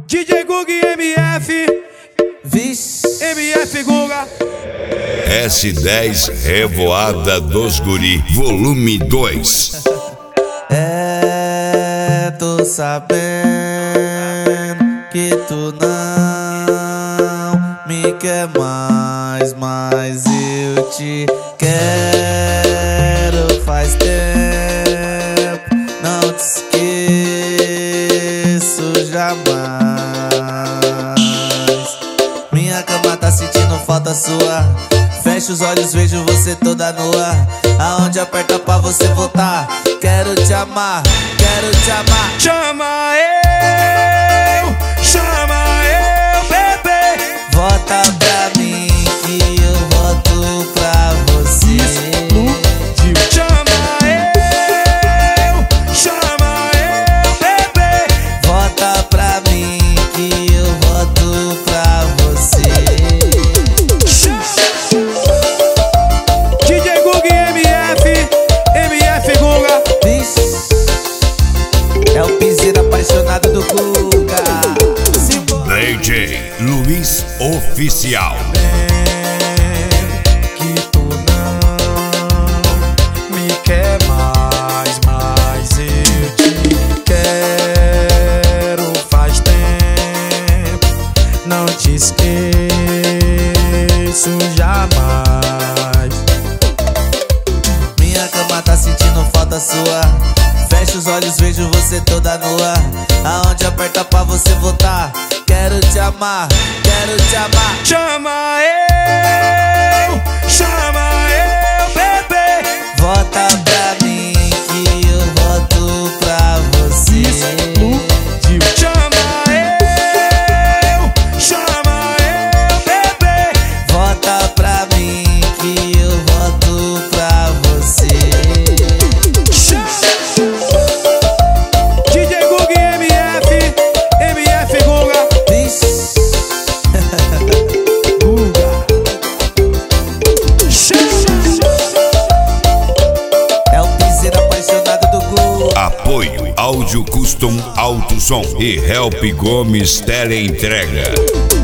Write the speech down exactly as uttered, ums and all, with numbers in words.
D J Gug M F, Vixe. M F Guga. S dez Revoada dos Guri, volume dois. É, tô sabendo que tu não me quer mais, mas eu te quero faz tempo. Não te esqueço jamais. Minha cama tá sentindo falta sua. Fecho os olhos, vejo você toda nua. Aonde aperta pra você voltar. Quero te amar, quero te amar. Chama eu, chama eu, bebê. Volta pra mim que eu volto pra você. Chama eu, chama eu, bebê. Volta pra mim que eu volto pra você. D J Gug M F, M F Guga. Vixe, é o piseiro apaixonado do Guga. D J Luiz Oficial. Que tu não me quer mais, mas eu te quero faz tempo. Não te esqueço jamais. Minha cama tá sentindo falta sua. Fecho os olhos, vejo você toda nua. Aonde aperta pra você voltar. Quero te amar, quero te amar. Chama eu, chama eu, bebê. Volta pra mim que eu volto pra você. Chama eu, chama eu, bebê. Volta pra mim que eu volto pra você. D J Gug M F, M F Guga. Vixe. Guga. É o piseiro apaixonado do Guga. Apoio Áudio Custom Alto Som e Help Gomes Teleentrega.